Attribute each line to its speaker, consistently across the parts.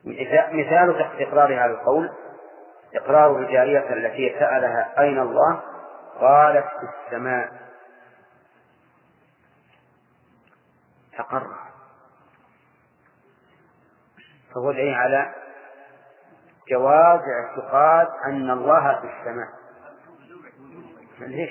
Speaker 1: مثال إقرار هذا القول إقرار الجارية التي سألها أين الله قالت في السماء فقر، فهو دليل على جواز اعتقاد أن الله في السماء. ليش؟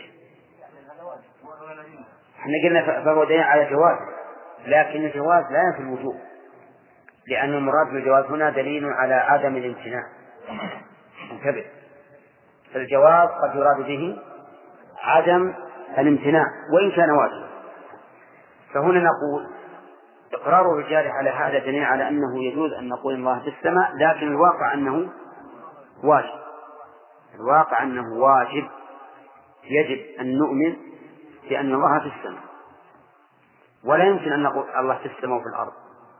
Speaker 1: احنا قلنا فهو دليل على جواز، لكن الجواز لا ينفي الوجوب، لأن المراد بالجواز هنا دليل على عدم الامتناع. انتبه، فالجواز قد يراد به عدم الامتناع وإن كان واجبا. فهنا نقول إقرار الرجال على هذا دليل على أنه يجوز أن نقول الله في السماء، لكن الواقع أنه واجب، الواقع أنه واجب، يجب أن نؤمن بأن الله في السماء، ولا يمكن أن نقول الله في السماء وفي الأرض.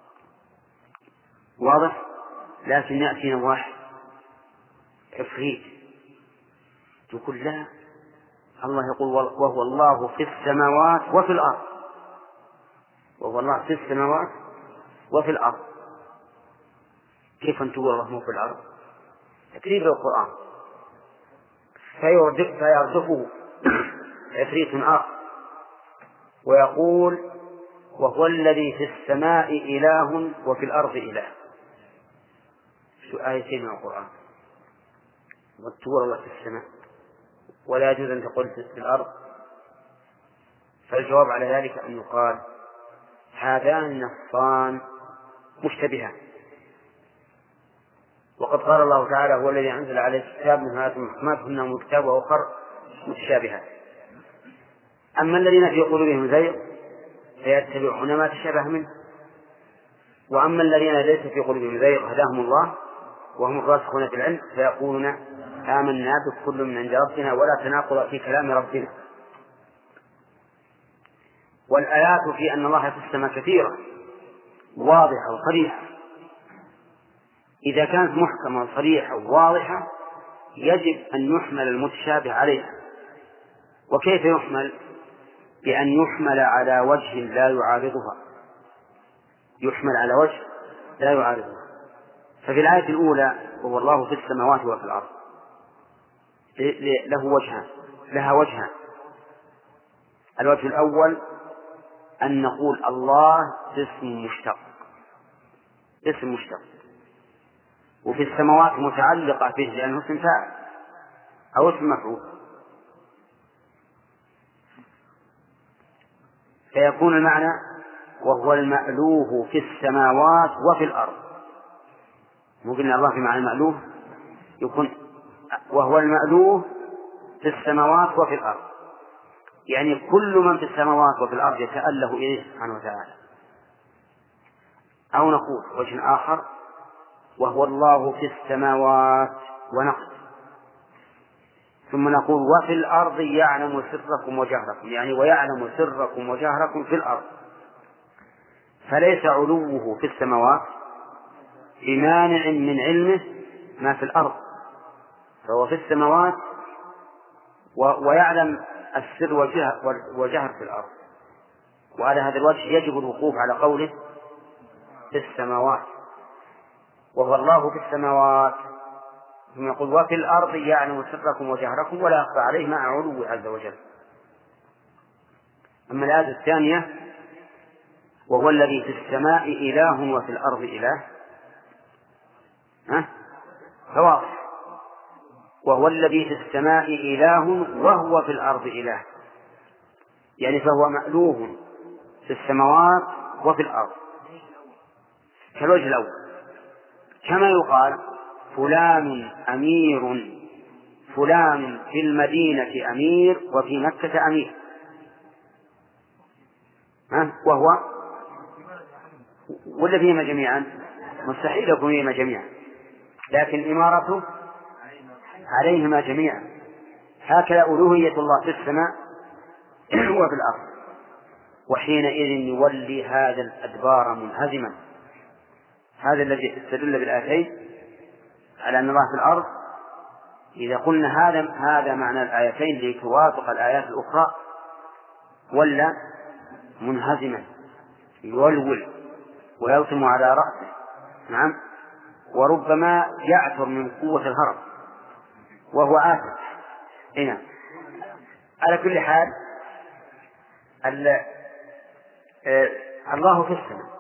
Speaker 1: واضح؟ لكن يأتينا واحد عفريت يقول لا، الله يقول وهو الله في السماوات وفي الأرض، وهو الله في السماوات وفي الأرض. كيف أن تقول الله في الأرض؟ تكذيب القرآن. فيردفه عفريت آخر ويقول وهو الذي في السماء إله وفي الأرض إله. شو آيتين من القرآن وتقول الله في السماء ولا يجوز أن تقول في الأرض؟ فالجواب على ذلك أن يقال هذان النصان مشتبهان، وقد قال الله تعالى هو الذي أنزل عليه الكتاب من آيات محكمات هن أم الكتاب وأخر متشابهات. أما الذين في قلوبهم زيغ فيتبعون ما تشابه منه، وأما الذين ليس في قلوبهم زيغ هداهم الله وهم الراسخون في العلم فيقولون آمنا بكل من عند ربنا ولا تناقض في كلام ربنا. والآيات في أن الله في السماء كثيرة واضحة وصريحة. إذا كانت محكمة صريحة وواضحة يجب أن يحمل المتشابه عليها. وكيف يحمل؟ بأن يحمل على وجه لا يعارضها، يحمل على وجه لا يعارضها. ففي الآية الأولى وهو الله في السماوات وفي الأرض لها وجهان. الوجه الأول أن نقول الله اسم مشتق، وفي السماوات متعلقة به لأنه اسم فاعل أو اسم مفعول، فيكون المعنى وهو المألوه في السماوات وفي الأرض. مو قلنا الله في معنى المألوه، يكون وهو المألوه في السماوات وفي الأرض، يعني كل من في السماوات وفي الأرض يتأله إليه سبحانه وتعالى. أو نقول وجه آخر وهو الله في السماوات ونقص، ثم نقول وفي الأرض يعلم سركم وجهركم، يعني ويعلم سركم وجهركم في الأرض. فليس علوه في السماوات بمانع من علمه ما في الأرض، فهو في السماوات ويعلم السر والجهر في الأرض. وعلى هذا الوجه يجب الوقوف على قوله في السماوات، وهو الله في السماوات، ثم يقول وفي الأرض يعلم سركم وجهركم ولا يخفى عليه مع علو عز وجل. أما الآية الثانية وهو الذي في السماء إله وفي الأرض إله، فواضح، وهو الذي في السماء إله وهو في الأرض إله، يعني فهو مألوه في السماوات وفي الأرض كالوجه الأول. كما يقال فلان أمير، فلان في المدينة أمير وفي مكة أمير، وهو ولا فيهما جميعا؟ مستحيل يكون فيهما جميعا، لكن إمارته عليهما جميعا. هكذا ألوهية الله في السماء وفي الأرض. وحينئذ يولي هذا الأدبار منهزما. هذا الذي استدل بالآيتين على أن الله في الأرض، إذا قلنا هذا معنى الآيتين لتوافق الآيات الأخرى ولا منهزما يولول ويلطم على رأسه. نعم، وربما يعثر من قوة الهرم وهو آثم. هنا على كل حال الله في السماء.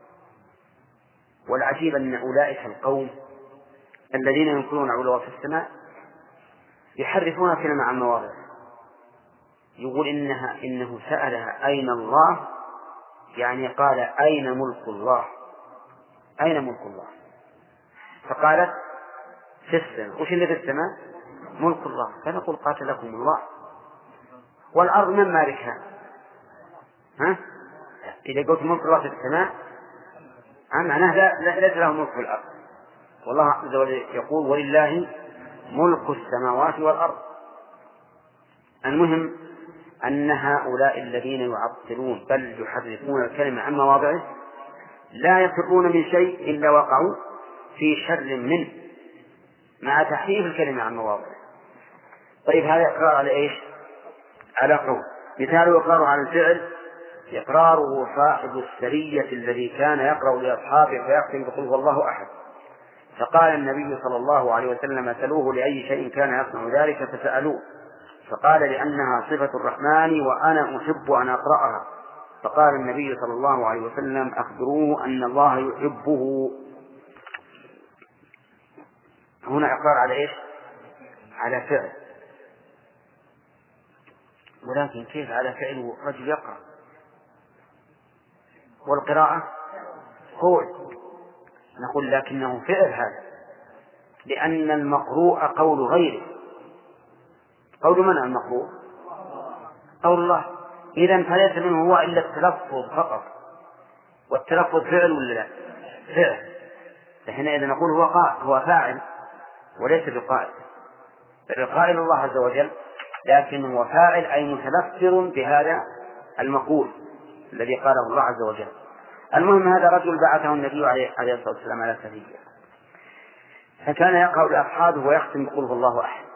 Speaker 1: والعجيب أن أولئك القوم الذين ينكرون علوا في السماء يحرفون كلمة عن مواضعه. يقول إنه سألها أين الله، يعني قال أين ملك الله، أين ملك الله، فقالت في السماء. وش اللي في السماء؟ ملك الله. فنقول قاتلكم الله. والأرض من مالكها؟ إذا قلت ملك الله في السماء معناه ليس له ملك في الأرض. والله عز وجل يقول ولله ملك السماوات والأرض. المهم أن هؤلاء الذين يعطلون بل يحرفون الكلمة عن مواضعه لا يفرون من شيء إلا وقعوا في شر منه مع تحريف الكلمة عن مواضعه. طيب هذا إقرار على إيش؟ على قول. مثال إقراره على الفعل إقراره صاحب السرية الذي كان يقرأ لأصحابه فيختم بقل هو الله أحد، فقال النبي صلى الله عليه وسلم سلوه لأي شيء كان يصنع ذلك فسألوه، فقال لأنها صفة الرحمن وأنا أحب أن أقرأها، فقال النبي صلى الله عليه وسلم أخبروه أن الله يحبه. هنا إقرار على إيش؟ على فعل. ولكن كيف على فعل رجل يقرأ؟ والقراءة قول. نقول لكنه فعل هذا، لأن المقروء قول غيره. قول من المقروء؟ قول الله. إذن فليس منه هو إلا التلفظ فقط، والتلفظ فعل ولا لا؟ فعل. فحينئذ نقول هو فاعل وليس بقائل. القائل الله عز وجل، لكن هو فاعل أي متلفظ بهذا المقول الذي قاله الله عز وجل. المهم هذا رجل بعثه النبي عليه الصلاة والسلام على سرية، فكان يقرأ لأصحابه ويختم بقول هو الله أحد.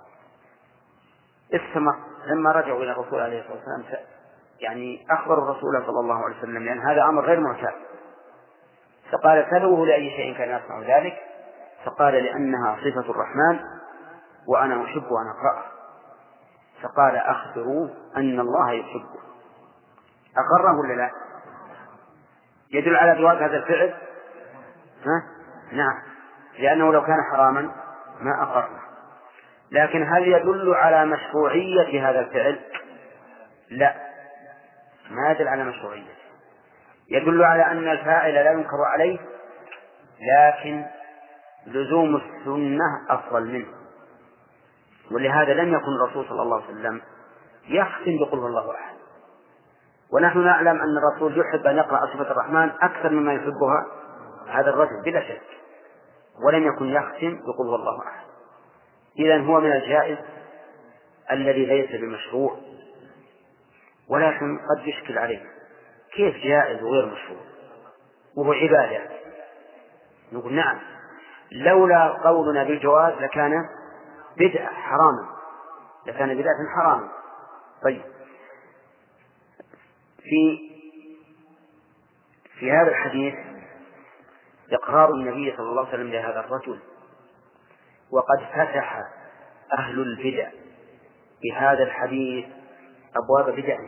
Speaker 1: استمر لما رجعوا إلى الرسول عليه الصلاة والسلام يعني أخبروا الرسول صلى الله عليه وسلم لأن هذا أمر غير معتاد، فقال سلوه لأي شيء كان يصنع ذلك، فقال لأنها صفة الرحمن وأنا أحب أن أقرأها، فقال أخبروه أن الله يحبه. أقره ولا لا؟ يدل على جواز هذا الفعل؟ نعم، لأنه لو كان حراما ما أقره. لكن هل يدل على مشروعية هذا الفعل؟ لا، ما يدل على مشروعية. يدل على أن الفاعل لا ينكر عليه، لكن لزوم السنة أفضل منه. ولهذا لم يكن الرسول صلى الله عليه وسلم يختم بقل هو الله أحد، ونحن نعلم أن الرسول يحب أن يقرأ صفة الرحمن أكثر مما يحبها هذا الرجل بلا شك، ولم يكن يختم بقل هو الله أحد. إذن هو من الجائز الذي ليس بمشروع. ولكن قد يشكل عليه كيف جائز وغير مشروع وهو عبادة؟ نقول نعم، لولا قولنا بالجواز لكان بدعة حراما، لكان بدعة حراما. طيب في هذا الحديث إقرار النبي صلى الله عليه وسلم لهذا الرجل، وقد فتح أهل البدع بهذا الحديث أبواب بدعه،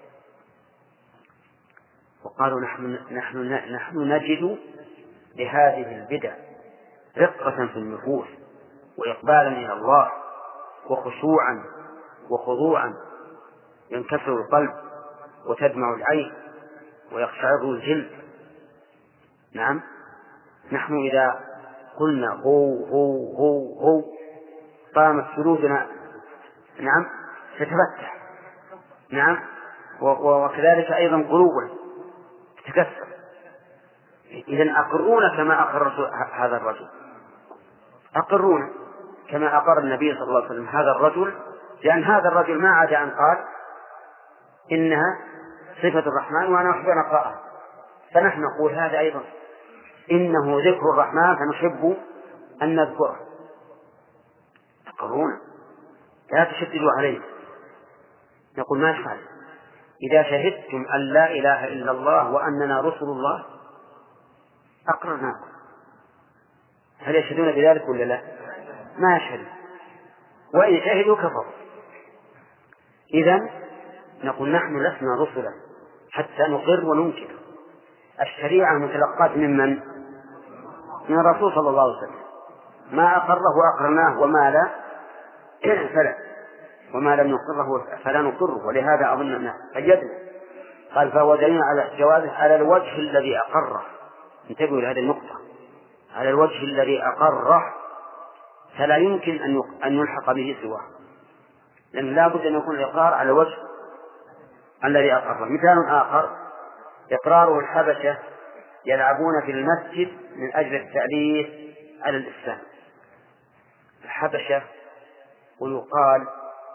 Speaker 1: وقالوا نحن نجد لهذه البدع رقة في النفوس وإقبالا إلى الله وخشوعا وخضوعا، ينكسر القلب وتدمع العين ويقشعر الجلد. نعم، نحن إذا قلنا هو هو هو هو قامت جلودنا نعم تتفتح، نعم، وكذلك أيضا قلوبنا تتكسر. إذن أقرونا كما أقر هذا الرجل، أقرونا كما أقر النبي صلى الله عليه وسلم هذا الرجل، لأن هذا الرجل ما عاد أن قال إنها صفة الرحمن وأنا أحب أن أقرأها، فنحن نقول هذا أيضا إنه ذكر الرحمن فنحب أن نذكره. أقرونا لا تشددوا عليه. نقول ما يفعل إذا شهدتم أن لا إله إلا الله وأننا رسل الله أقررناكم. هل يشهدون بذلك ولا لا؟ ما يشهدون، وإن شهدوا كفروا. إذن نقول نحن لسنا رسلا حتى نقر وننكر. الشريعة متلقاة ممن؟ من الرسول صلى الله عليه وسلم. ما أقره أقرناه وما لا فلا، وما لم نقره فلا نقره. ولهذا أظن أنه قيدنا، قال فهو دليل على جوازه على الوجه الذي أقره. انتبهوا لهذه النقطة، على الوجه الذي أقره، فلا يمكن أن يلحق به سواه، لأن لا بد أن يكون الإقرار على الوجه الذي أقره. مثال آخر إقرار الحبشة يلعبون في المسجد من أجل التأليف على الإسلام. الحبشة، ويقال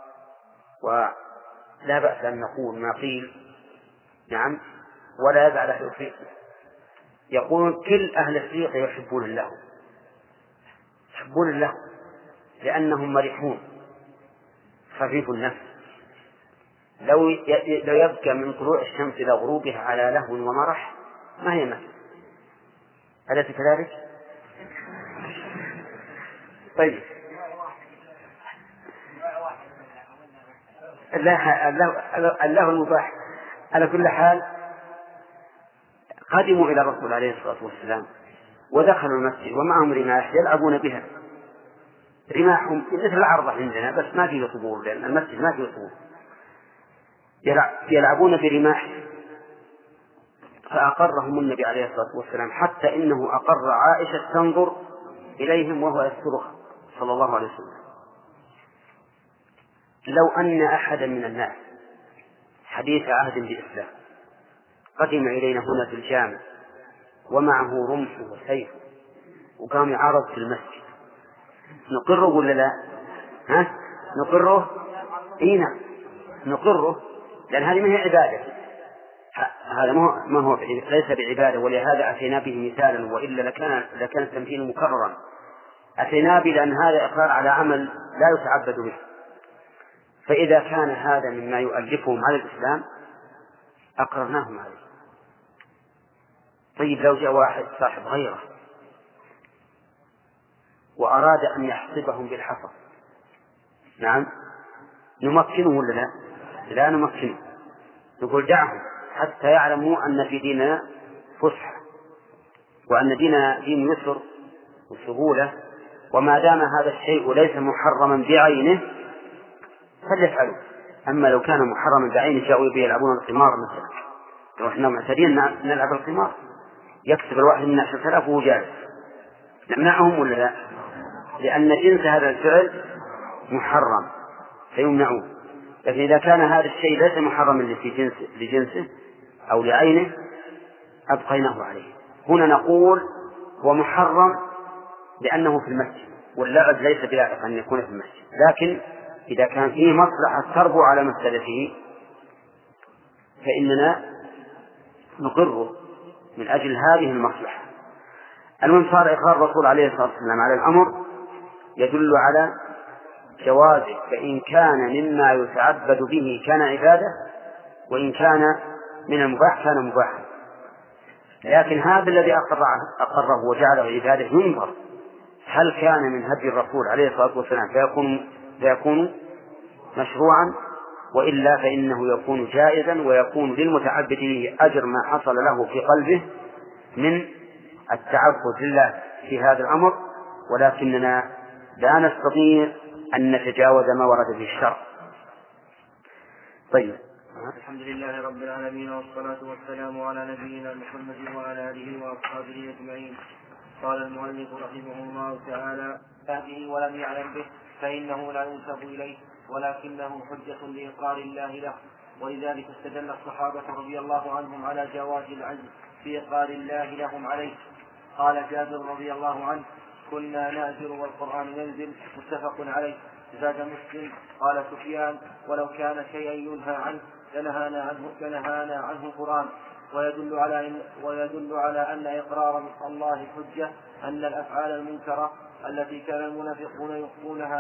Speaker 1: ولا بأس أن نقول ما قيل، نعم، ولا يزعل أهل أفريقيا، يقولون كل أهل أفريقيا يحبون الله، يحبون الله لأنهم مرحون خفيف النفس. لو يبقى من طلوع الشمس إلى غروبها على لهو ومرح ما هي مثل. أليس كذلك؟ طيب، الله المباح. على كل حال قدموا إلى الرسول عليه الصلاة والسلام ودخلوا المسجد ومعهم رماح يلعبون بها، رماحهم مثل العرضة عندنا بس ما فيه طبول، لأن المسجد ما فيه طبول، يلعبون برماح. فأقرهم النبي عليه الصلاة والسلام، حتى إنه أقر عائشة تنظر إليهم وهو يسترها صلى الله عليه وسلم. لو أن أحدا من الناس حديث عهد بالإسلام قدم إلينا هنا في الجامع ومعه رمح وسيف وقام يعارض في المسجد، نقره ولا لا؟ نقره؟ نعم نقره، لأن هذه ما هي عبادة، هذا ما هو ليس بعبادة. ولهذا أتينا به مثالا، وإلا لكان التمثيل مكررا. أتينا به لأن هذا إقرار على عمل لا يتعبد به، فإذا كان هذا مما يؤلفهم على الإسلام أقررناهم عليه. طيب لو جاء واحد صاحب غيره وأراد أن يحسبهم بالحصى، نعم، نمكنه ولا لا؟ لا نمكنه، نقول دعهم حتى يعلموا أن في ديننا فسحة، وأن ديننا دين يسر وسهولة، وما دام هذا الشيء ليس محرما بعينه فليفعلوا. أما لو كان محرما بعينه جاءوا به يلعبون القمار مثلا، لو احنا معتادين نلعب القمار يكسب الواحد من 10,000 وهو جالس، نمنعهم ولا لا؟ لأن جنس هذا الفعل محرم فيمنعون. لكن إذا كان هذا الشيء ليس محرما لجنسه أو لعينه أبقيناه عليه. هنا نقول هو محرم لأنه في المسجد، واللعب ليس بلائق أن يكون في المسجد، لكن إذا كان فيه مصلحة تربو على مسألته فإننا نقره من أجل هذه المصلحة. المهم صار إقرار الرسول عليه الصلاة والسلام على الأمر يدل على جوازه، فإن كان مما يتعبد به كان عبادة، وإن كان من المباح كان مباحا. لكن هذا الذي أقره وجعله عبادة ينظر هل كان من هدي الرسول عليه الصلاة والسلام فيكون مشروعا، وإلا فإنه يكون جائزا، ويكون للمتعبد أجر ما حصل له في قلبه من التعبد لله في هذا الأمر، ولكننا لا نستطيع أن نتجاوز ما ورد في الشرع. طيب،
Speaker 2: الحمد لله رب العالمين، والصلاة والسلام على نبينا محمد وعلى آله وأصحابه أجمعين. قال المؤلف رحمه الله تعالى: هذه ولم يعلم به فإنه لا ينسب إليه، ولكنه حجة لإقرار الله له، ولذلك استدل الصحابة رضي الله عنهم على جواز العجز في إقرار الله لهم عليه. قال جابر رضي الله عنه: كنا نأجر والقرآن ينزل، متفق عليه. زاد مسلم. قال سفيان: ولو كان شيئا ينهى عنه لنهانا عنه القرآن. ويدل على أن إقرار الله حجة أن الأفعال المنكرة التي كان المنافقون يخفونها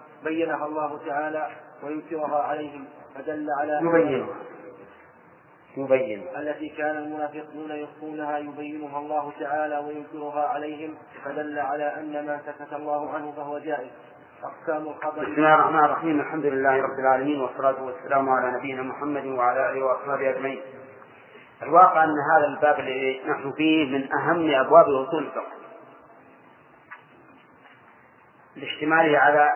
Speaker 2: بينها الله تعالى وينكرها عليهم، فدل على التي كان المنافقون يخفونها يبينها الله تعالى وينكرها عليهم، فدل على أن ما سكت الله عنه فهو جائز. أقسام الخبر.
Speaker 1: بسم الله الرحمن الرحيم. الحمد لله رب العالمين، والصلاة والسلام على نبينا محمد وعلى آله وأصحابه أجمعين. الواقع أن هذا الباب الذي نحن فيه من أهم أبواب أصول الفقه لاشتماله على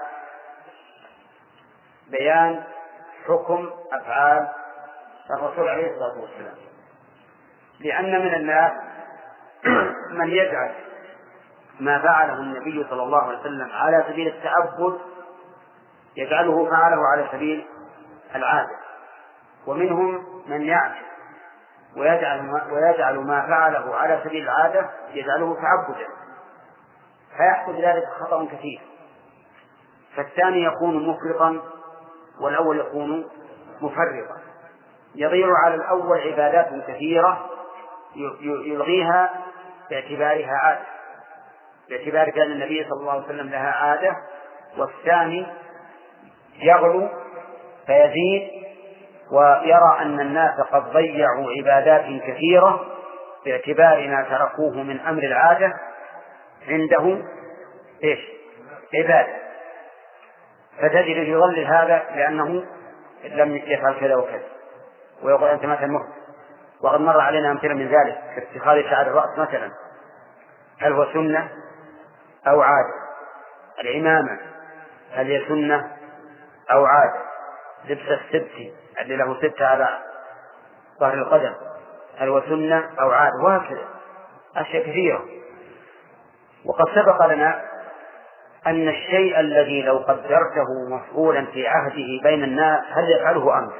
Speaker 1: بيان حكم أفعال الرسول عليه الصلاة والسلام، لأن من الناس من يجعل ما فعله النبي صلى الله عليه وسلم على سبيل التعبد يجعله فعله على سبيل العادة، ومنهم من يعكس ويجعل ما فعله على سبيل العادة يجعله تعبدا، فيحصل ذلك خطأ كثير. فالثاني يكون مفرطا والأول يكون مفرطا، يضيع على الأول عبادات كثيرة يلغيها باعتبارها عادة، باعتبار كان النبي صلى الله عليه وسلم لها عادة، والثاني يغلو فيزيد ويرى أن الناس قد ضيعوا عبادات كثيرة باعتبار ما تركوه من أمر العادة عنده عبادة، فتجد يضلل هذا لأنه لم يفعل كذا وكذا، ويقول أنت مثلا مخطئ. وقد مر علينا أمثلة من ذلك كاتخاذ شعر الرأس مثلا، هل هو سنة أو عادة؟ العمامة هل هي سنة أو عادة؟ لبس السبت الذي له 6 على ظهر القدم هل هو سنة أو عادة؟ وهكذا أشياء كثيرة. وقد سبق لنا أن الشيء الذي لو قدرته مفعولا في عهده بين الناس هل يفعله أمر؟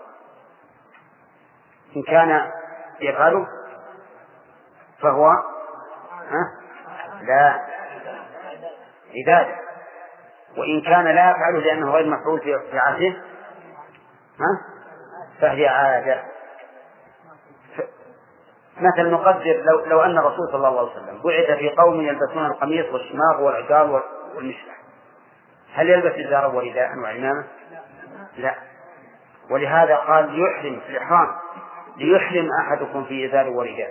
Speaker 1: إن كان يفعله فهو لا عبادة، وإن كان لا يفعله لأنه غير مفعول في عهده فهي عادة. مثل نقدر لو أن الرسول صلى الله عليه وسلم بعث في قوم يلبسون القميص والشماغ والعقال والمشلح، هل يلبس إزارا ورداء وعمامة؟ لا. ولهذا قال يحرم في الإحرام ليحرم أحدكم في إزار ورداء.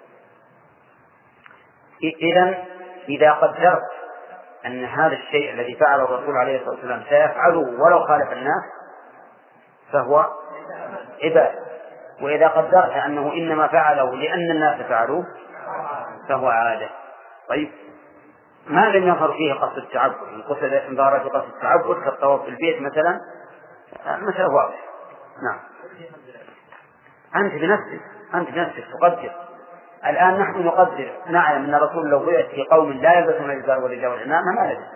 Speaker 1: إذا قدرت أن هذا الشيء الذي فعله الرسول عليه الصلاة والسلام سيفعله ولو خالف الناس فهو عبادة، وإذا قدرت أنه إنما فعله لأن الناس فعلوه فهو عادة. طيب ما لم يظهر فيه قصد التعبد، إن قصد ظهر في قصد التعبد كالطواف في البيت مثلا مثلا واضح. نعم. أنت بنفسك تقدر. الآن نحن نقدر نعلم أن الرسول لو بعث في قوم لا يلبسون الإزار والرداء والعمامة ما لبس.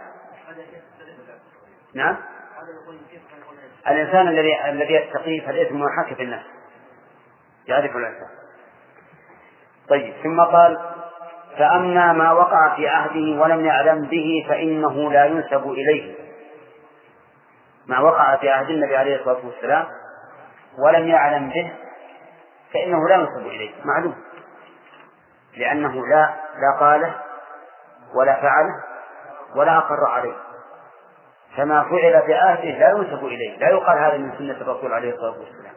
Speaker 1: نعم. الإنسان الذي يتقي فالإثم محاك في النفس يعرف الإنسان. طيب ثم قال فأما ما وقع في عهده ولم يعلم به فإنه لا ينسب إليه. ما وقع في عهد النبي عليه الصلاة والسلام ولم يعلم به فإنه لا ينسب إليه، معلوم، لأنه لا قاله ولا فعله ولا أقر عليه، فما فعل في عهده لا ينسب إليه، لا يقال هذا من سنة الرسول عليه الصلاة والسلام،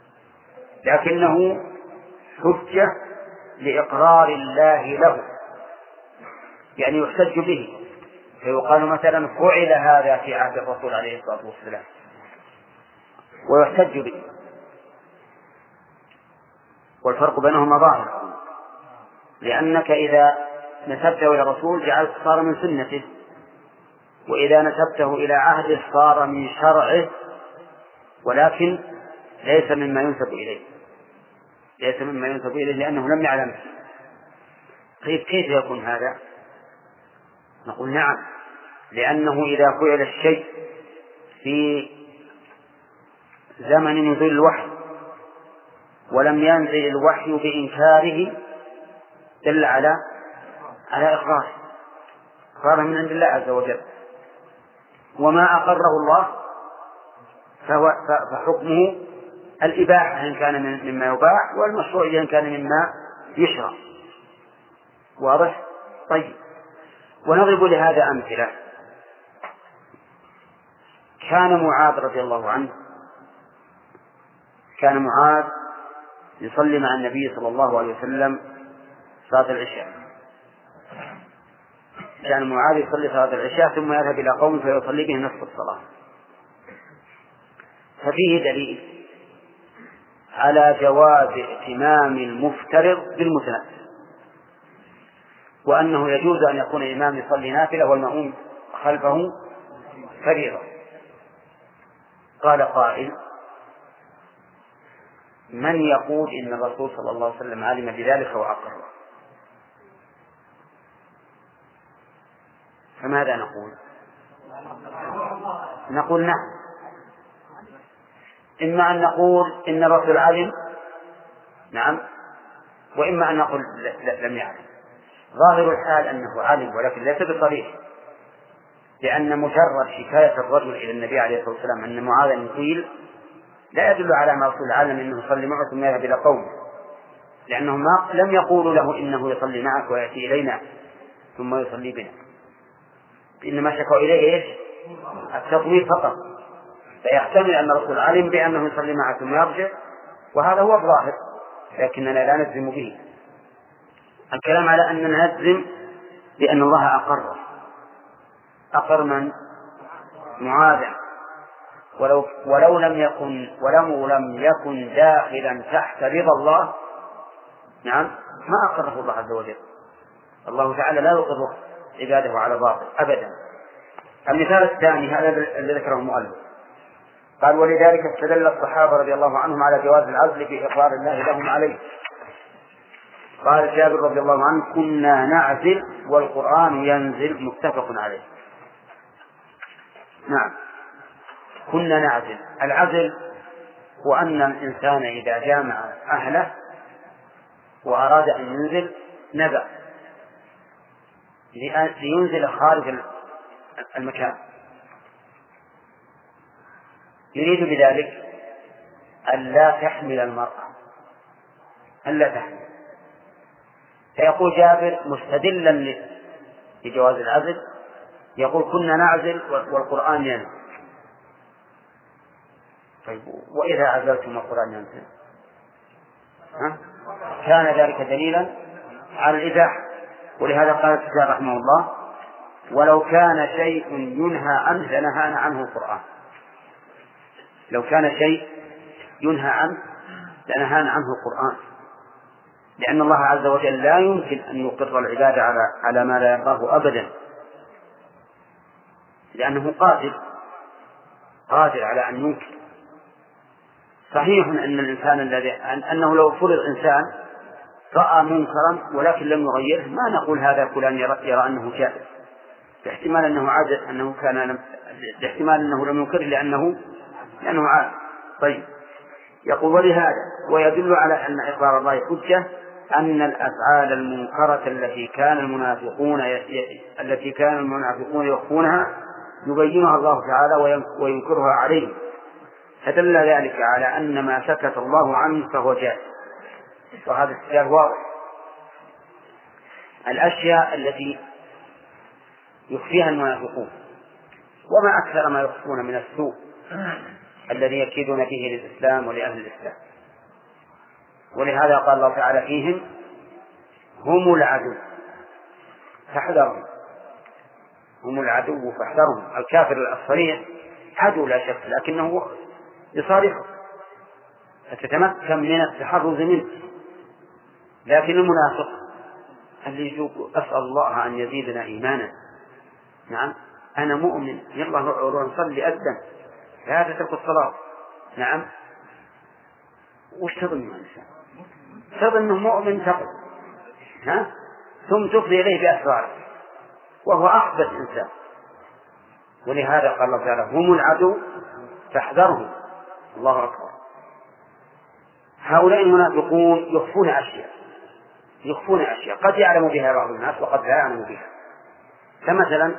Speaker 1: لكنه حجة لإقرار الله له، يعني يحتج به، فيقال مثلا فعل هذا في عهد الرسول عليه الصلاة والسلام ويحتج به. والفرق بينهما ظاهر، لأنك إذا نسبته إلى الرسول جعلت صار من سنته، وإذا نسبته إلى عهده صار من شرعه، ولكن ليس مما ينسب إليه لأنه لم يعلم. طيب كيف يكون هذا؟ نقول نعم، لأنه إذا فعل الشيء في زمن نزول الوحي ولم ينزل الوحي بإنكاره دل على إقراره من عند الله عز وجل، وما أقره الله فحكمه الإباحة إن كان مما يباح، والمشروع إن كان مما يشرع. واضح؟ طيب ونضرب لهذا أمثلة. كان معاذ رضي الله عنه يصلي مع النبي صلى الله عليه وسلم صلاة العشاء، كان معاذ يصلي صلاة العشاء ثم يذهب إلى قوم فيصلي به نصف الصلاة. ففيه دليل على جواز ائتمام المفترض بالمتنفل، وأنه يجوز أن يكون الإمام يصلي نافلة والمأموم خلفه فريضة. قال قائل: من يقول إن الرسول صلى الله عليه وسلم علم بذلك وأقره؟ فماذا نقول؟ نقول نعم، إما أن نقول إن الرسول علم نعم، وإما أن نقول لم يعلم. ظاهر الحال أنه علم ولكن ليس بصريح، لأن مجرد حكاية الرجل إلى النبي عليه الصلاة والسلام أن معاذا يطيل لا يدل على ما رسول العالم إنه يصلي معه ثم يذهب إلى قومه، لأنهم لم يقولوا له إنه يصلي معك ويأتي إلينا ثم يصلي بنا، إنما شكوا إليه إيش؟ التطويل فقط. فيحتمل أن الرسول علم بأنه يصلي معه ثم يرجع، وهذا هو الظاهر، لكننا لا نجزم به. الكلام على أننا نجزم بأن الله أقر من؟ معاذ، ولو لم يكن داخلا تحت رضا الله نعم ما أقره الله عز وجل. الله تعالى لا يقر عباده على باطل أبدا. المثال الثاني هذا الذي ذكره المؤلف، قال: ولذلك استدل الصحابة رضي الله عنهم على جواز العزل في إقرار الله لهم عليه. قال جابر رضي الله عنه: كنا نعزل والقرآن ينزل، متفق عليه. نعم، كنا نعزل. العزل هو أن الإنسان إذا جامع أهله وأراد أن ينزل نزل لينزل خارج المكان، يريد بذلك ألا تحمل المرأة، ألا تحمل. فيقول جابر مستدلا لجواز العزل، يقول: كنا نعزل والقرآن ينزل. طيب وإذا عزلتم القرآن ينزل؟ كان ذلك دليلا على الإباحة. ولهذا قال الشيخ رحمه الله: ولو كان شيء ينهى عنه لنهانا عنه القرآن. لو كان شيء ينهى عنه لنهانا عنه القرآن، لأن الله عز وجل لا يمكن أن يقر العباد على ما لا يرضاه أبدا، لأنه قادر على أن ينكر. صحيح أن الإنسان أنه لو فرض إنسان رأى منكرا ولكن لم يغيره ما نقول هذا فلان يرى أنه جائز، باحتمال أنه عجز، باحتمال أنه لم ينكره لأنه عاد. طيب، يقول: ولهذا ويدل على أن إقرار الله حجة أن الأفعال المنكرة التي كان المنافقون يخفونها يبينها الله تعالى وينكرها عليهم، فدل ذلك على أن ما سكت الله عنه فهو جائز، وهذا استدلال واضح. الأشياء التي يخفيها المنافقون، وما أكثر ما يخفون من السوء الذي يكيدون به للإسلام ولأهل الإسلام. ولهذا قال الله تعالى فيهم: هم العدو فاحذرهم. هم العدو فاحذرهم. الكافر الصريح عدو لا شك، لكنه يصارخه فتتمكن من التحرز منه. لكن المنافق اللي يقول: أسأل الله أن يزيدنا إيمانا، نعم أنا مؤمن، يلا نصلي أذن، لا تترك الصلاة، نعم. وش تظن الإنسان؟ تظنه مؤمن تقل، ثم تفضي إليه بأسراره وهو أخبث إنسان. ولهذا قال الله تعالى: هم العدو فاحذرهم. الله أكبر. هؤلاء المنافقون يخفون أشياء قد يعلم بها بعض الناس وقد لا يعلم بها. فمثلا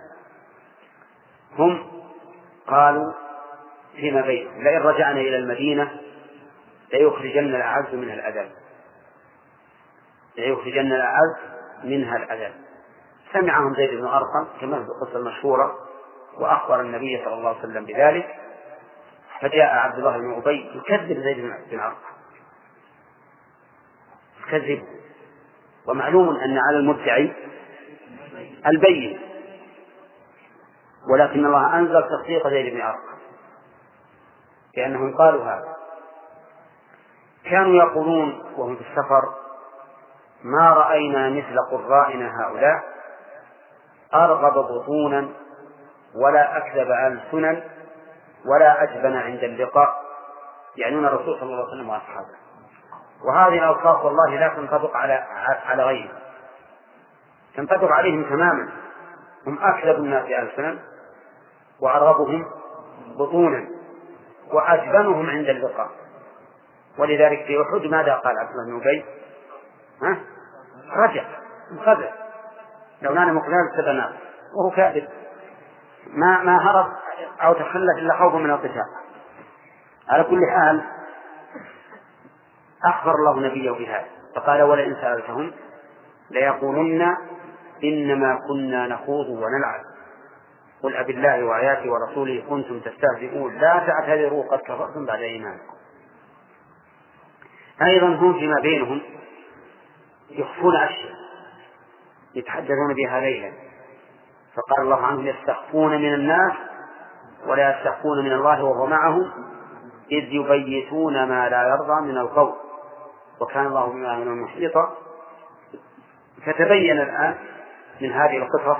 Speaker 1: هم قالوا فيما بينهم: لئن رجعنا إلى المدينة ليخرجن الأعز منها الأذل، ليخرجن الأعز منها الأذل. سمعهم زيد بن أرقم كما في القصة المشهورة، وأخبر النبي صلى الله عليه وسلم بذلك، فجاء عبد الله بن أبي يكذب زيد بن أرقم كذبوا. ومعلوم أن على المدعي البين، ولكن الله أنزل تصديق زيد بن أرقم لأنهم قالوا هذا. كانوا يقولون وهم في السفر: ما رأينا مثل قرائنا هؤلاء أرغب بطونا ولا أكذب ألسنا ولا أجبن عند اللقاء، يعنون الرسول صلى الله عليه وسلم وأصحابه. وهذه الأوصاف والله لا تنطبق على غيرهم، تنطبق عليهم تماما. هم أكذب الناس ألسنا وأرغبهم بطونا وأجبنهم عند اللقاء. ولذلك في أحد ماذا قال عبد الله بن أبي؟ رجع انخذل، لو كان مقلال سبنا، وهو كاذب ما هرب أو تخلف إلا خوفا من القتال. على كل حال أخبر الله نبيه بهذا فقال: ولئن سألتهم ليقولن إنما كنا نخوض ونلعب قل أبالله وآياته ورسوله كنتم تستهزئون لا تعتذروا قد كفرتم بعد إيمانكم. أيضا هم فيما بينهم يخفون أشياء يتحدثون بها ليلا، فقال الله عنهم: يستخفون من الناس ولا يستخفون من الله وهو معهم إذ يبيتون ما لا يرضى من القول وكان الله بما يعملون محيطا. فتبين الآن من هذه القصص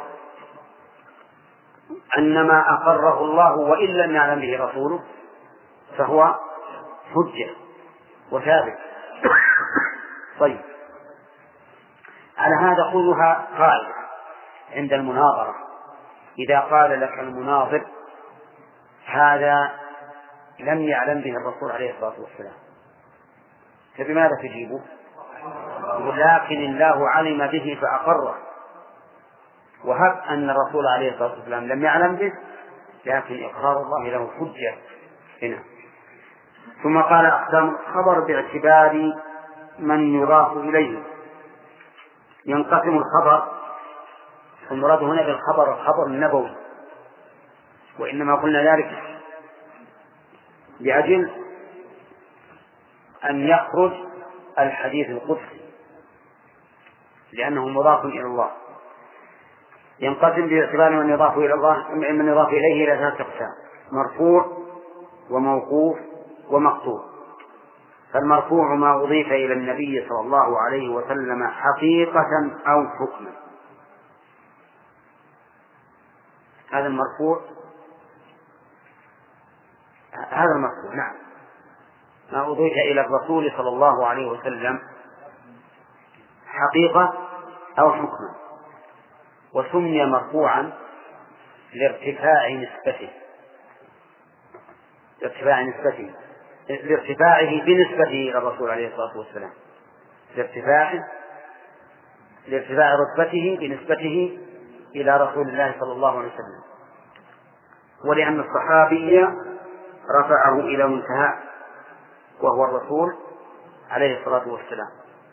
Speaker 1: أن ما أقره الله وإن لم يعلم به رسوله فهو حجة وثابت. طيب، على هذا خذها قاعدة عند المناظرة: إذا قال لك المناظر هذا لم يعلم به الرسول عليه الصلاة والسلام فبماذا تجيبه؟ لكن الله علم به فأقره. وهب أن الرسول عليه الصلاة والسلام لم يعلم به، لكن إقرار الله له حجة هنا. ثم قال: أقسام الخبر باعتبار من يضاف إليه. ينقسم الخبر، المراد هنا بالخبر الخبر النبوي، وإنما قلنا ذلك لأجل أن يخرج الحديث القدسي لأنه مضاف إلى الله. ينقسم باعتبار من يضاف إلى الله، من يضاف إليه إلى ثلاثة أقسام: مرفوع وموقوف ومقطوع. فالمرفوع ما أضيف إلى النبي صلى الله عليه وسلم حقيقة أو حكما. هذا المرفوع، نعم، ما أضيف إلى الرسول صلى الله عليه وسلم حقيقة أو حكما. وسمي مرفوعا لارتفاعه بنسبته إلى الرسول عليه الصلاة والسلام، لارتفاع رتبته بنسبته إلى رسول الله صلى الله عليه وسلم، ولأن الصحابي رفعه إلى منتهى وهو الرسول عليه الصلاة والسلام.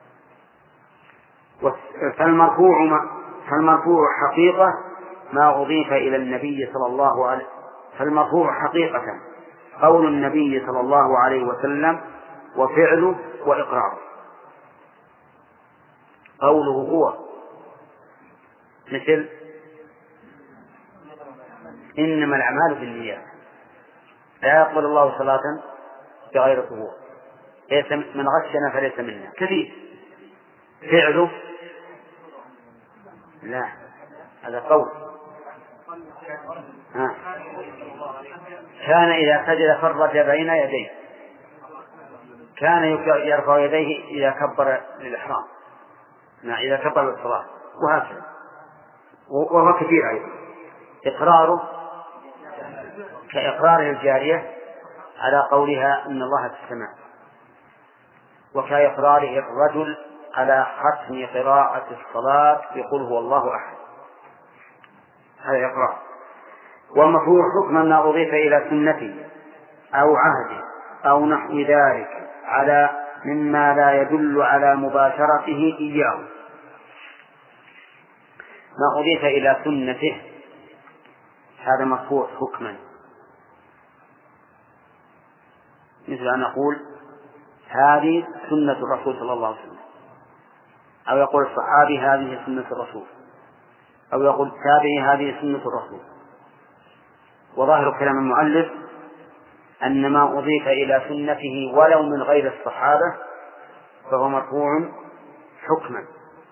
Speaker 1: فالمرفوع حقيقة ما أضيف إلى النبي صلى الله عليه وسلم. فالمرفوع حقيقة قول النبي صلى الله عليه وسلم وفعله وإقراره. قوله هو مثل إنما الأعمال بالنيات، لا يقبل الله صلاة بغير طهور، من غشنا فليس منا. كثير. فعله لا، هذا قول. كان إذا سجد فرج بين يديه، كان يرفع يديه إذا كبر للإحرام، إذا كبر للصلاة، وهكذا. وهو كثير أيضا. إقراره كإقرار الجارية على قولها إن الله في السماء، وكإقراره الرجل على ختم قراءة الصلاة يقول هو الله أحد، هذا إقرار. والمرفوع حكما ما أضيف إلى سنته أو عهده أو نحو ذلك على مما لا يدل على مباشرته إياه. ما أضيف إلى سنته هذا مرفوع حكما، مثل أن نقول هذه سنة الرسول صلى الله عليه وسلم، أو يقول الصحابي هذه سنة الرسول، أو يقول التابعي هذه سنة الرسول. وظاهر كلام المؤلف أن ما أضيف إلى سنته ولو من غير الصحابة فهو مرفوع حكما،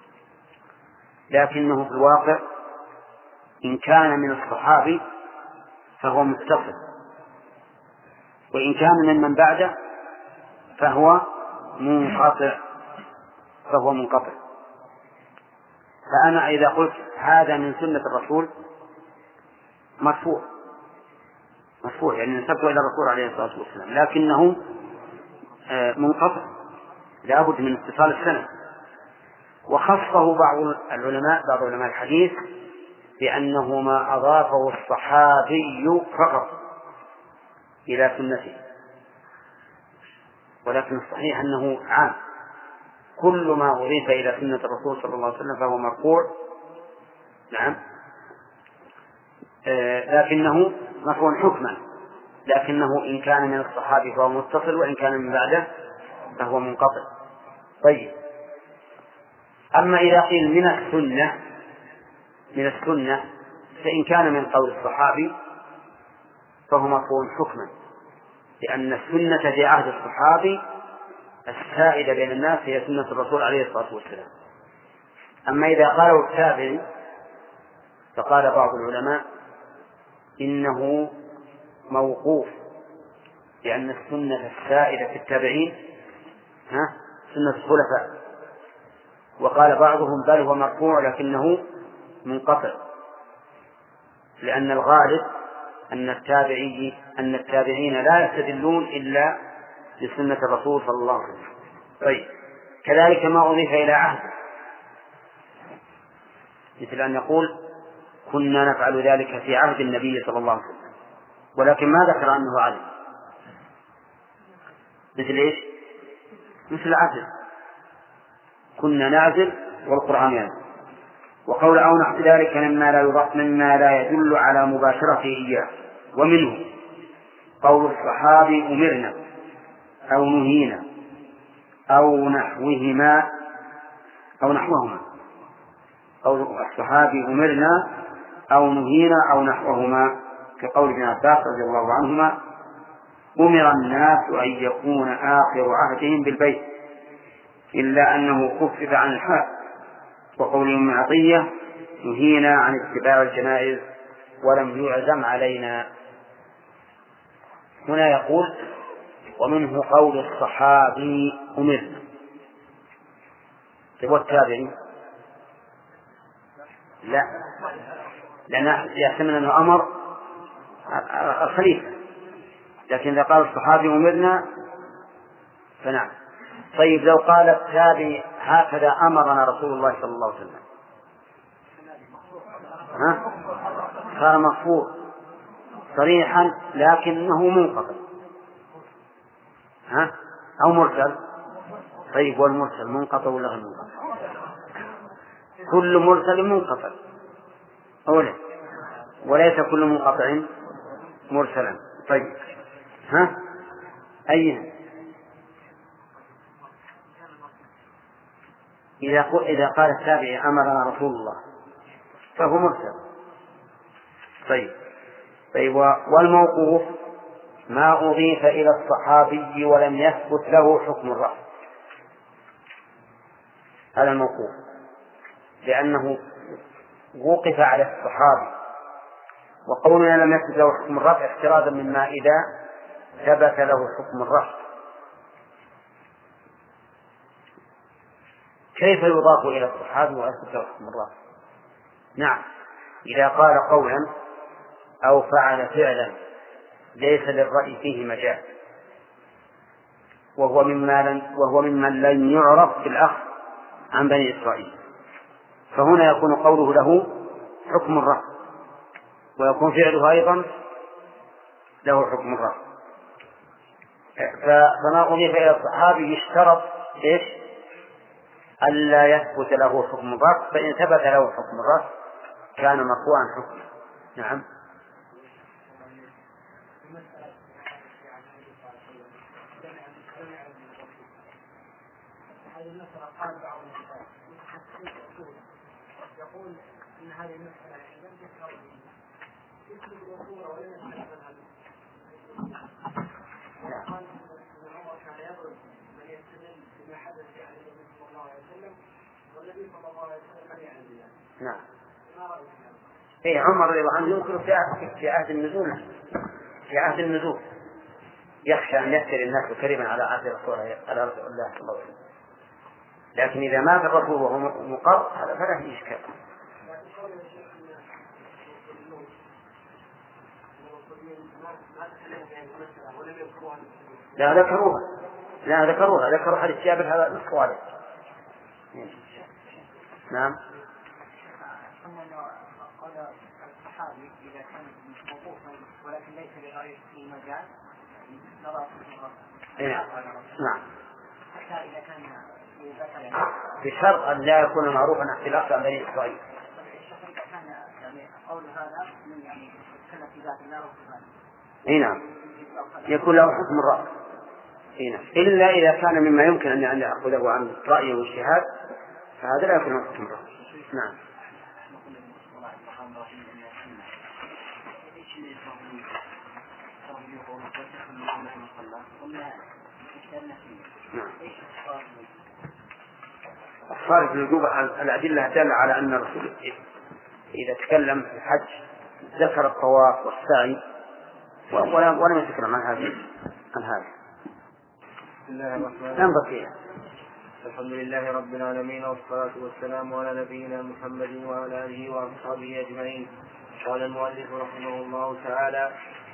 Speaker 1: لكنه في الواقع إن كان من الصحابي فهو متصل، وإن كان ممن بعده فهو منقطع. فأنا إذا قلت هذا من سنة الرسول مرفوع يعني نسبته إلى الرسول عليه الصلاة والسلام، لكنه منقطع لا بد من اتصال السند. وخصه بعض علماء الحديث بأنه ما أضافه الصحابي فقط إلى سنته، ولكن الصحيح أنه عام، كل ما أضيف إلى سنة الرسول صلى الله عليه وسلم فهو مرفوع. نعم، لكنه مرفوع حكما، لكنه إن كان من الصحابي فهو متصل، وإن كان من بعده فهو منقطع. طيب، أما إذا قيل من السنة فإن كان من قول الصحابي فهو مرفوع حكما، لأن السنة في عهد الصحابي السائدة بين الناس هي سنة الرسول عليه الصلاة والسلام. أما إذا قالوا التابعي فقال بعض العلماء إنه موقوف، لأن السنة السائدة في التابعين سنة الخلفاء. وقال بعضهم بل هو مرفوع لكنه منقطع، لأن الغالب أن التابعين لا يستدلون إلا لسنة الرسول صلى الله عليه وسلم. طيب، كذلك ما أضيف إلى عهد، مثل أن يقول كنا نفعل ذلك في عهد النبي صلى الله عليه وسلم، ولكن ما ذكر أنه علم، مثل إيش؟ مثل العزل، كنا نعزل والقرآن ينزل. وقول أو نحو ذلك مما لا يدل على مباشرته إياه. ومنه قول الصحابي أمرنا أو نهينا أو نحوهما أو نحوهما، قول الصحابي أمرنا أو نهينا أو نحوهما، كقول ابن عباس رضي الله عنهما أمر الناس أن يكون آخر عهدهم بالبيت إلا أنه خفف عن الحال. وقول ابن عطية نهينا عن اتباع الجنائز ولم يعزم علينا. هنا يقول ومنه قول الصحابي أمرنا. والتابعي لا، لأن يحتمل أنه أمر الخليفة، لكن إذا قال الصحابي أمرنا فنعم. طيب، لو قال التابعي هكذا أمرنا رسول الله صلى الله عليه وسلم صار مرفوع صريحا لكنه منقطع أو مرسل. طيب، والمرسل منقطع ولا غير منقطع؟ كل مرسل منقطع أولا، وليس كل منقطع مرسلا. طيب، أيها إذا قال التابعي أمرنا رسول الله فهو مرسل. طيب، والموقوف ما أضيف إلى الصحابي ولم يثبت له حكم الرفع، هذا الموقوف، لأنه وقف على الصحابي، وقولنا لم يثبت له حكم الرفع افتراضا مما إذا ثبت له حكم الرفع. كيف يضاف إلى الصحابي ويثبت له حكم الرفع؟ نعم، إذا قال قولا أو فعل فعلا ليس للرأي فيه مجال، وهو ممن لن يعرف بالأخذ عن بني إسرائيل، فهنا يكون قوله له حكم الرفع، ويكون فعله أيضا له حكم الرفع. فما أضيف إلى الصحابي يشترط إيش؟ ألا يثبت له حكم الرفع، فإن ثبت له حكم الرفع كان مرفوعا حكما. نعم.
Speaker 2: يقول ان هذه المساله لم تذكر يكتب الوصول ولم يتحملها. قال ان عمر كان يضرب من يستدل بما حدث في عهد النبي صلى الله عليه وسلم والنبي صلى الله عليه وسلم لم يعلم ذلك.
Speaker 1: نعم.
Speaker 2: ما رايك؟
Speaker 1: اي عمر رضي الله عنه ينكر في عهد النزول، في عهد النزول يخشى ان يحتل الناس كريما على عهد رسول الله صلى الله عليه وسلم، لكن اذا مات الرسول وهو مقر هذا فلا فيه اشكال. لا ذكروها ذكروا حديث جابر هذا نص عليه. نعم.
Speaker 2: قال الصحابي إذا كان موقوفا ولكن ليس بغير في مجال نظر
Speaker 1: نعم.
Speaker 2: حتى إذا كان
Speaker 1: بشرط أن لا يكون معروفا اختلاف عن بني إسرائيل.
Speaker 2: إذا كان يعني قول هذا من يعني كلمة في ذات الله وصفاته.
Speaker 1: نعم. يكون له حكم الرأي. نعم. إلا إذا كان مما يمكن أن يأخذه عن رأيه واجتهاد فهذا لا يكون له حكم الرأي. نعم. الصارف الوجوب الأدلة الدالة على أن الرسول إذا تكلم في الحج ذكر الطواف والسعي ولم يتكلم عن هذا.
Speaker 2: بسم الله الرحمن
Speaker 1: الرحيم.
Speaker 2: الحمد لله رب العالمين والصلاة والسلام على نبينا محمد وعلى آله وأصحابه أجمعين. قال المؤلف رحمه الله تعالى: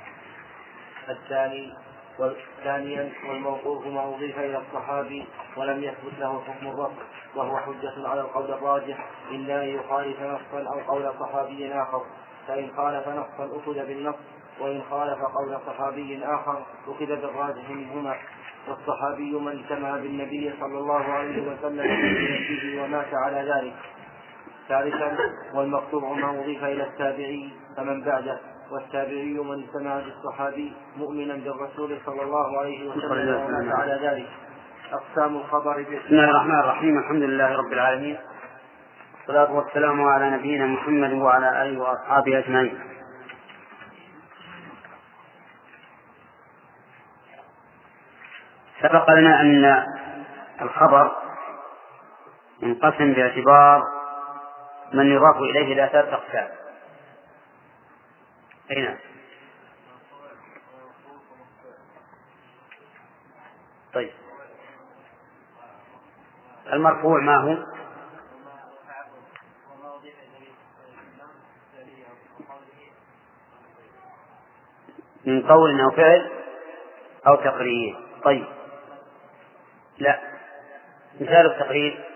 Speaker 2: ثانيا والموقوف ما أضيف إلى الصحابي ولم يثبت له حكم الرفع وهو حجة على القول الراجح إلا أن يخالف نصا أو قول صحابي آخر، فإن خالف نصا أخذ بالنص وإن خالف قول صحابي آخر أخذ بالراجح منهما. والصحابي من اجتمع بالنبي صلى الله عليه وسلم في نفسه ومات على ذلك. ثالثا والمقطوع ما أضيف إلى التابعي فمن بعده، والتابعي من اجتمع بالصحابي مؤمنا بالرسول صلى الله عليه وسلم ومات على ذلك. أقسام الخبر.
Speaker 1: بسم الله الرحمن الرحيم. الحمد لله رب العالمين، والصلاة والسلام على نبينا محمد وعلى آله وأصحابه أجمعين. سبق لنا أن الخبر ينقسم باعتبار من يضاف إليه إلى ثلاث أقسام. أين؟ طيب، المرفوع ما هو؟ من قول أو فعل أو تقرير. طيب، لا، مثال التقرير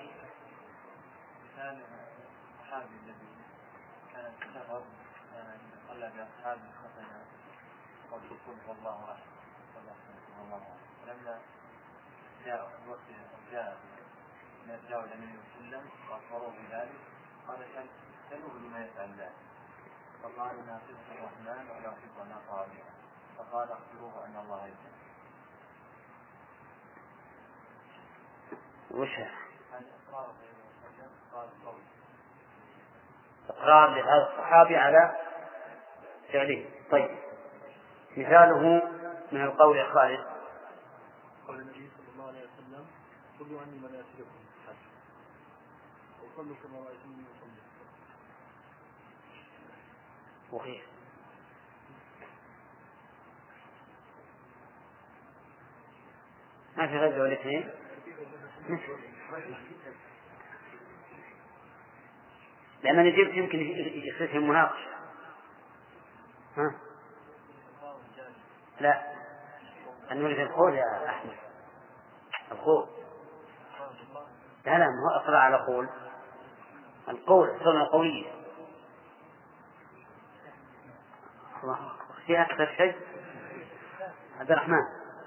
Speaker 2: لما جاء الى النبي صلى الله عليه وسلم واخبروه بذلك قال سلوه بما يفعل ذلك، فقال انا صدق الرحمن ولا احب ان اقرا بها، فقال اخبروه ان الله يسلم.
Speaker 1: وش إقرار لهذا الصحابي على فعله. طيب، مثاله من القول يا خالد.
Speaker 2: قال النبي صلى الله عليه وسلم: خذوا عني مناسككم وصلوا كما رأيتموني أصلي.
Speaker 1: وخير. ما في غزة ولا اثنين؟ لأنني جبت يمكن يصير مناقشة. ها؟ لا، أن نريد القول يا أحمد، القول. لا، ما هو أطلع على قول، القول الصنع قوية. في أكثر شيء عبد الرحمن.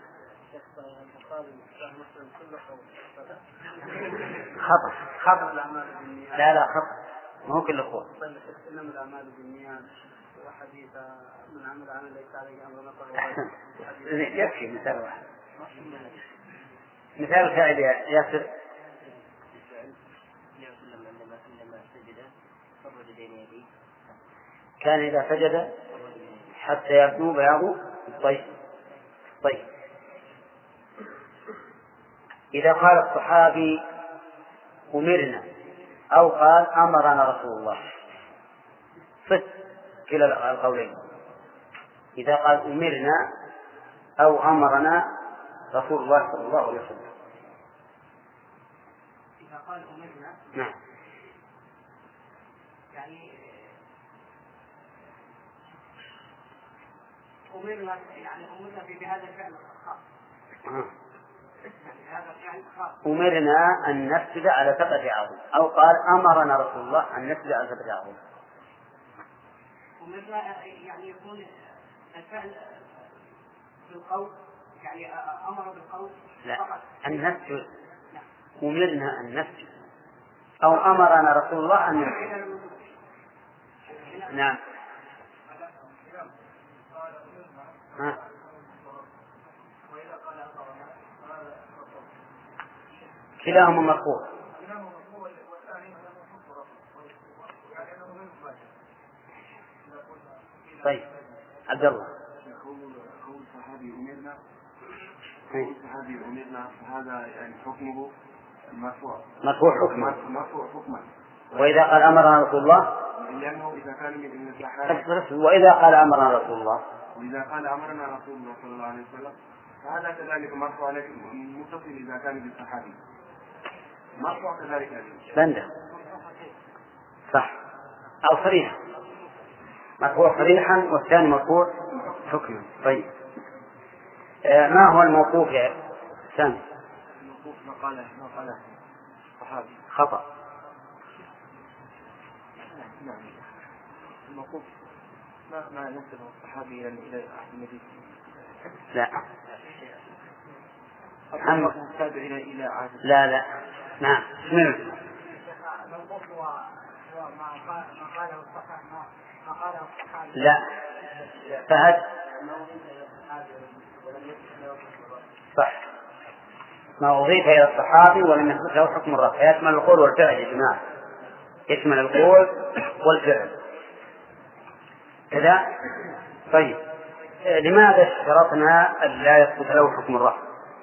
Speaker 1: خطأ. لا خطأ، ما هو كل قول.
Speaker 2: إنما الأعمال بالنيات وحديث من عمل عمل ليس عليه أمرنا
Speaker 1: يكفي مثال واحد. مثال فاعل يا ياسر. كان إذا سجد حتى يبدو بياض الطيب. طيب إذا قال الصحابي أمرنا أو قال أمرنا رسول الله صدق كلا القولين. إذا قال أمرنا أو أمرنا رسول الله صلى الله عليه وسلم.
Speaker 2: إذا قال أمرنا
Speaker 1: نعم
Speaker 2: يعني أمرنا بهذا الفعل الخاص.
Speaker 1: أمرنا أن نسجد على سبعة أعظم أو قال أمرنا رسول الله أن نسجد على سبعة أعظم.
Speaker 2: أمرنا يعني يكون الفعل بالقول يعني أمر بالقول
Speaker 1: لا أن نسجد. أمرنا أن نسجد أو أمرنا رسول الله أن نسجد. نعم كلاهما مرفوع. طيب عبد الله
Speaker 3: قول صحابي أمرنا هذا يعني حكمه مرفوع حكما.
Speaker 1: وإذا قال أمرنا رسول الله
Speaker 3: لأنه إذا كان من الصحابة
Speaker 1: وإذا قال أمرنا رسول الله
Speaker 3: صلى الله عليه وسلم فهذا كذلك مرفوع لكن متصل إذا كان بالصحابي مرفوع كذلك
Speaker 1: بنده صح أو صريحا مرفوع صريحا والثاني مرفوع حكما. طيب ما هو الموقوف يا سامي؟
Speaker 3: الموقوف مقالة صحابي
Speaker 1: خطأ.
Speaker 3: نعم الموقوف ما نسبه الصحابي إلى عهد النبي.
Speaker 1: لا
Speaker 3: إلى عهد
Speaker 1: لا نعم لا فهد صح ما أضيف إلى الصحابي ولم يثبت له حكم الرفع يشمل القول والفعل يا جماعة يشمل القول والفعل كذا. طيب لماذا اشترطنا أن لا يثبت له حكم الرفع؟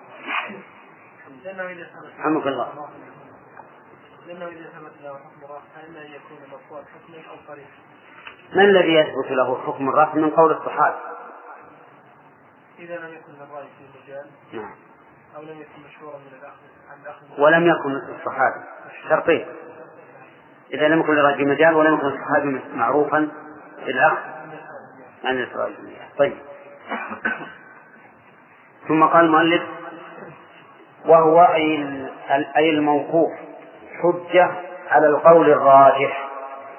Speaker 1: حمد الله.
Speaker 2: لأنه إذا ثبت له حكم الرفع فإما أن يكون مرفوعا حكما أو صريحا.
Speaker 1: ما الذي يثبت له حكم الرفع من قول الصحابي؟
Speaker 2: إذا لم يكن الرأي في المجال
Speaker 1: نعم
Speaker 2: أو لم يكن مشهورا من الأخذ
Speaker 1: ولم يكن الصحابي شرطين إذا لم يكن للرأي مجال ولم يكن الصحابي معروفا بالأخذ عن الرأي. طيب ثم قال المؤلف وهو أي الموقوف حجة على القول الراجح.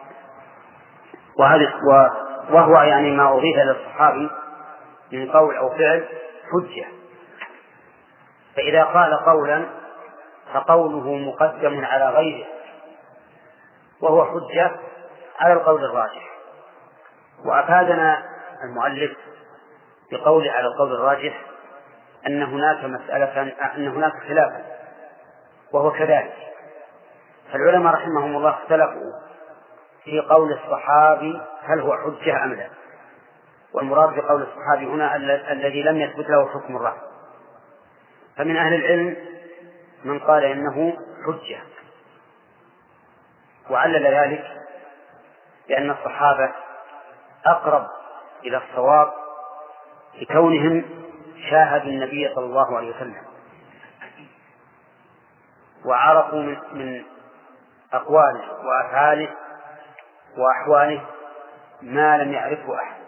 Speaker 1: وهو يعني ما أضيف للصحابي من قول أو فعل حجة. فإذا قال قولا فقوله مقدم على غيره وهو حجة على القول الراجح. وأفادنا المؤلف بقول على القول الراجح أن هناك خلافا وهو كذلك. فالعلماء رحمهم الله اختلفوا في قول الصحابي هل هو حجة أم لا. والمراد بقول الصحابي هنا الذي لم يثبت له حكم الرفع. فمن أهل العلم من قال إنه حجة وعلل ذلك لأن الصحابة أقرب إلى الصواب لكونهم شاهدوا النبي صلى الله عليه وسلم وعرفوا من أقواله وأفعاله وأحواله ما لم يعرفه أحد.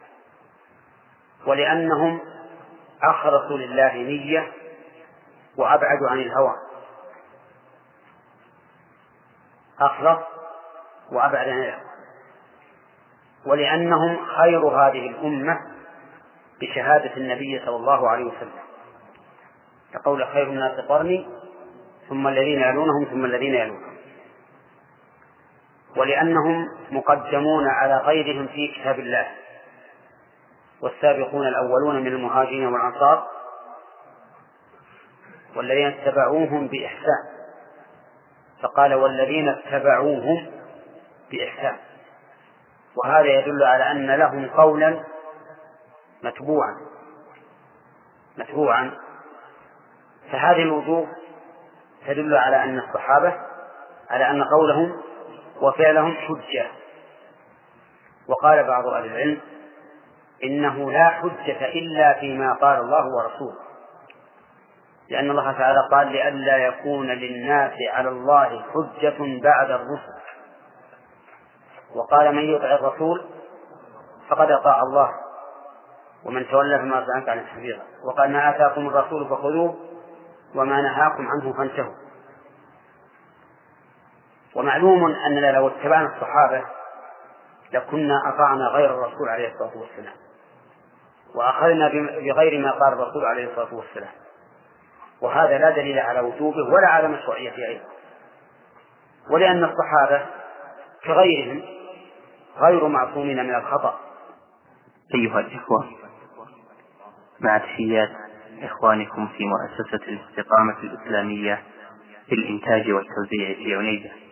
Speaker 1: ولأنهم أخلصوا لله نية وأبعدوا عن الهوى. أخلص وأبعد عن الهوى. ولأنهم خير هذه الأمة بشهادة النبي صلى الله عليه وسلم يقول خير الناس قرني ثم الذين يلونهم ثم الذين يلونهم. ولأنهم مقدمون على غيرهم في كتاب الله والسابقون الأولون من المهاجرين والأنصار والذين اتبعوهم بإحسان. فقال والذين اتبعوهم بإحسان، وهذا يدل على أن لهم قولا متبوعا. فهذه الوجوه تدل على أن الصحابة على أن قولهم وفعلهم حجة. وقال بعض أهل العلم إنه لا حجة إلا فيما قال الله ورسوله، لأن الله تعالى قال لئلا يكون للناس على الله حجة بعد الرسل، وقال من يطع الرسول فقد أطاع الله ومن تولى فما أرسلناك عن حفيظا، وقال ما آتاكم الرسول فخذوه وما نهاكم عنه فانتهوا. ومعلوم أننا لو اتبعنا الصحابة لكنا أطعنا غير الرسول عليه الصلاة والسلام وأخذنا بغير ما قال الرسول عليه الصلاة والسلام، وهذا لا دليل على وجوبه ولا على مشروعيته أيضا، ولأن الصحابة كغيرهم غير معصومين من الخطأ.
Speaker 4: أيها الإخوة، مع تحيات إخوانكم في مؤسسة الاستقامة الإسلامية في الإنتاج والتوزيع في عنيزة،